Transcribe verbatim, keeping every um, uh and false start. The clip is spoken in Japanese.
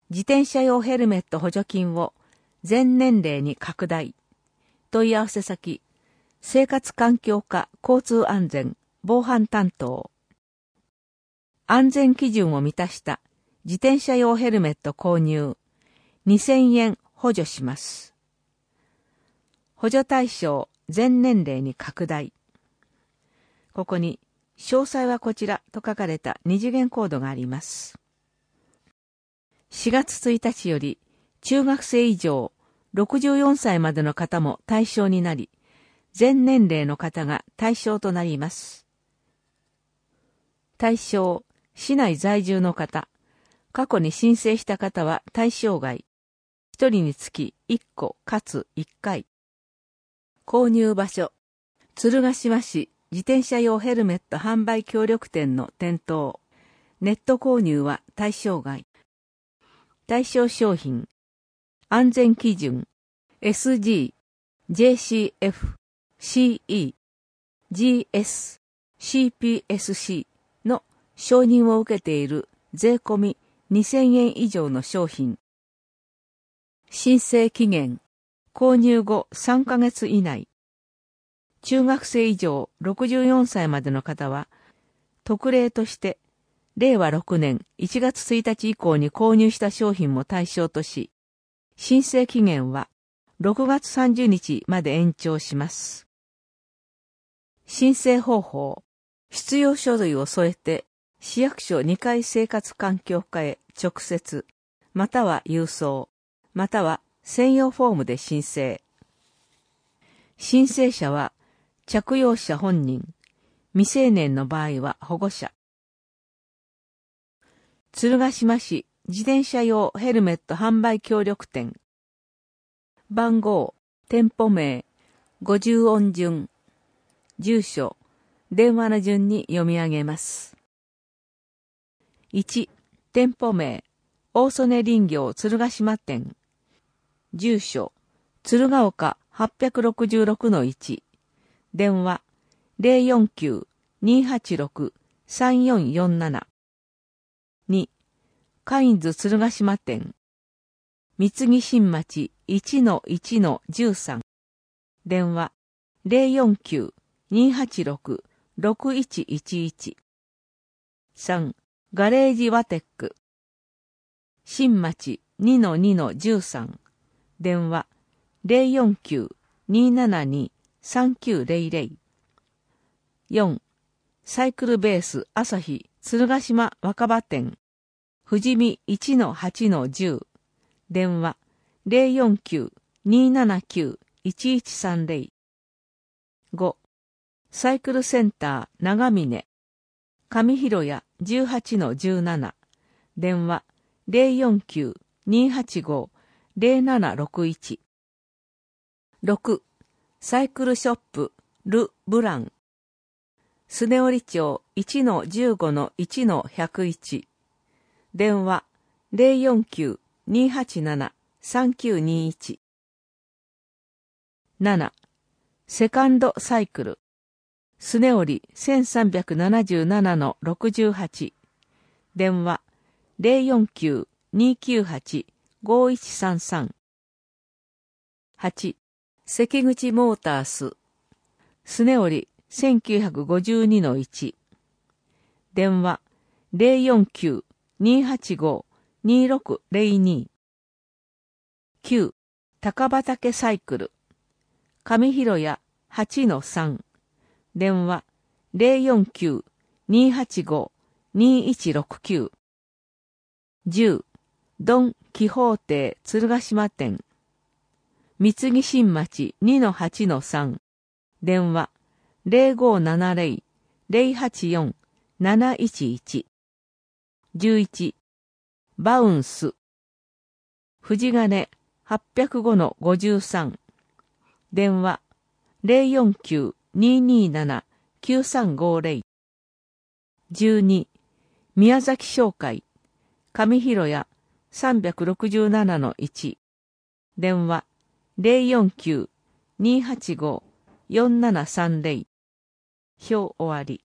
自転車用ヘルメット補助金を全年齢に拡大。問い合わせ先、生活環境課交通安全防犯担当。安全基準を満たした自転車用ヘルメット購入にせんえん補助します。補助対象全年齢に拡大。ここに詳細はこちらと書かれた二次元コードがあります。しがつついたちより中学生以上ろくじゅうよんさいまでの方も対象になり、全年齢の方が対象となります。対象、市内在住の方、過去に申請した方は対象外、ひとりにつきいっこかついっかい。購入場所、鶴ヶ島市自転車用ヘルメット販売協力店の店頭。ネット購入は対象外。対象商品、安全基準、エスジー、ジェーシーエフ、シーイー、ジーエス、シーピーエスシー の承認を受けている税込みにせんえん以上の商品。申請期限、購入後さんかげつ以内。中学生以上ろくじゅうよんさいまでの方は、特例として、れいわろくねんいちがつついたち以降に購入した商品も対象とし、申請期限はろくがつさんじゅうにちまで延長します。申請方法、必要書類を添えて、市役所にかい生活環境課へ直接、または郵送、または専用フォームで申請。申請者は、着用者本人、未成年の場合は保護者。鶴ヶ島市自転車用ヘルメット販売協力店。番号、店舗名、ごじゅう音順、住所、電話の順に読み上げます。いち、店舗名、大曽根林業鶴ヶ島店。住所、鶴ヶ丘 はっぴゃくろくじゅうろくのいち。電話、ゼロよんきゅう にーはちろく さんよんよんなな。に、カインズ鶴ヶ島店。三木新町 いちのいちのじゅうさん。電話、ゼロよんきゅう にーはちろく ろくいちいちいち。さん、ガレージワテック。新町 にのにのじゅうさん。電話、ゼロよんきゅう にーななに さんきゅうゼロゼロ。よん、サイクルベース朝日鶴ヶ島若葉店。富士見 いちのはちのじゅう。電話、ゼロよんきゅう にーななきゅう いちいちさんゼロ。ご、サイクルセンター長峰。上広屋 じゅうはちのじゅうなな。電話、ゼロよんきゅう にーはちご ゼロななろくいち。ろく、サイクルショップル・ブラン。スネオリ町 いちのじゅうごのいちのひゃくいち。電話、ゼロよんきゅう にーはちなな さんきゅうにいち。なな、セカンドサイクル。スネオリ せんさんびゃくななじゅうななのろくじゅうはち。電話、ゼロよんきゅう にーきゅうはち ごいちさんさん。はち、関口モータース。スネオリ せんきゅうひゃくごじゅうにのいち。電話、ゼロよんきゅう にーはちご にーろくゼロに。きゅう、高畑サイクル。上広屋 はちのさん。電話、ゼロよんきゅう にーはちご にーいちろくきゅう。じゅう、ドン・キホーテ鶴ヶ島店。三木新町 にのはちのさん。電話、ゼロごななゼロ ゼロはちよん なないちいち。じゅういち、バウンス。藤金 はっぴゃくごのごじゅうさん。電話、ゼロよんきゅう にーにーなな きゅうさんごゼロ。じゅうに、宮崎商会。上広屋 さんびゃくろくじゅうななのいち。電話、ゼロよんきゅう にーはちご よんななさんゼロ。表終わり。